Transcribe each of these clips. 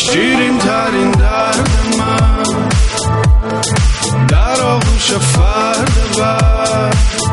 شیرین ترین درد من در آغوش فرد بر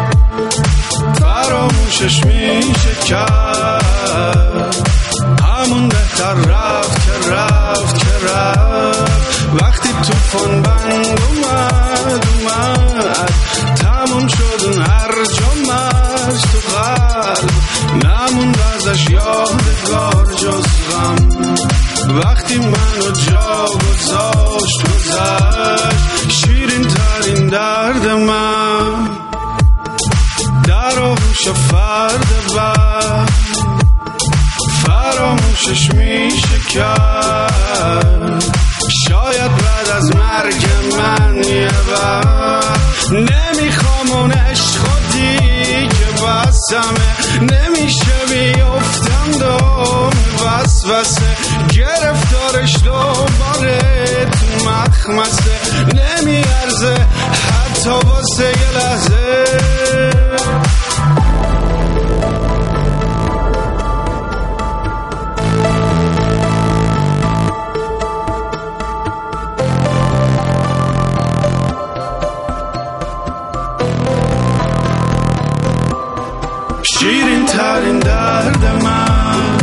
فراموشش میشه کرد. همون بهتر رفت که رفت که رفت وقتی توفان بند اومد تموم شد اون هرج و مرج تو قلب نموند ازش یادگار جز غم. وقتی منو جا گذاشت شیرین ترین درد من در آغوش فرد بر فراموشش میشه کرد. شاید بعد از مرگ من یه وقت نمیخوام اون عشق دیگه بسمه نمیشه بیفتم دوم وسوسه گرفتارش دوباره تو مخمسه نمیارزه حتی واسه یه لحظه. شیرین ترین درد من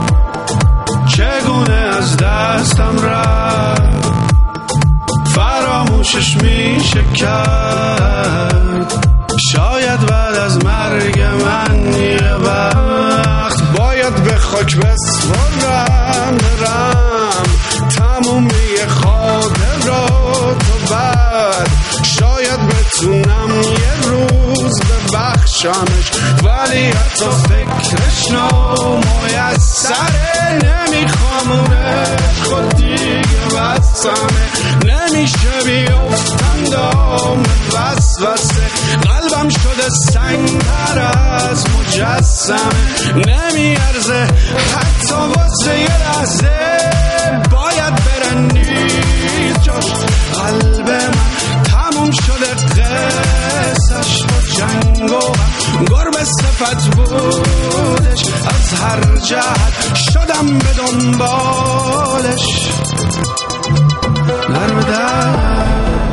چگونه از دستم رفت فراموشش میشه کرد. شاید بعد از مرگ من یه وقت باید به خاک بسپرم برم تموم یه خاطرات و بعد شاید بتونم یه روز ببخشمش ولی حتی فکرش نامیسره نمیخوام اونش خود دیگه بسمه نمیشه بیفتم دام وسوسه قلبم شده سنگتر از مجسمه نمیارزه حتی واسه یه لحظه باید برنید جاش قلب من تموم شده قصهش با جنگ و گربه صفت بودش از هر جهت شدم به دنبالش در به در.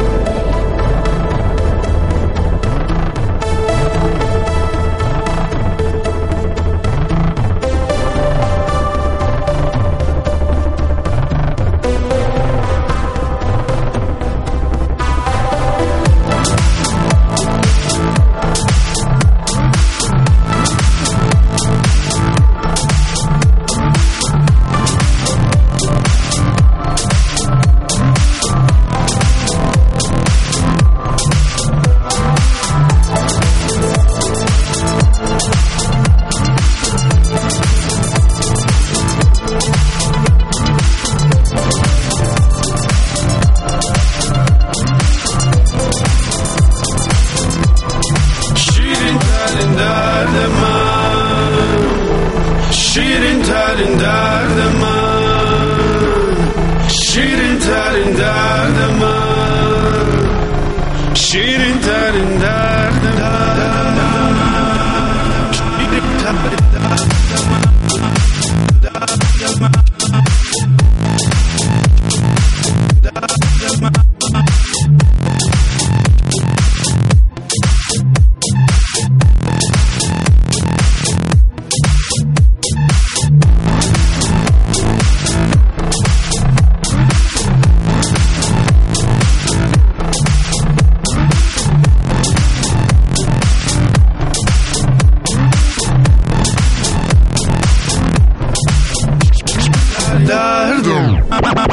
شیرین ترین درد من شیرین ترین درد من شیرین ترین درد درد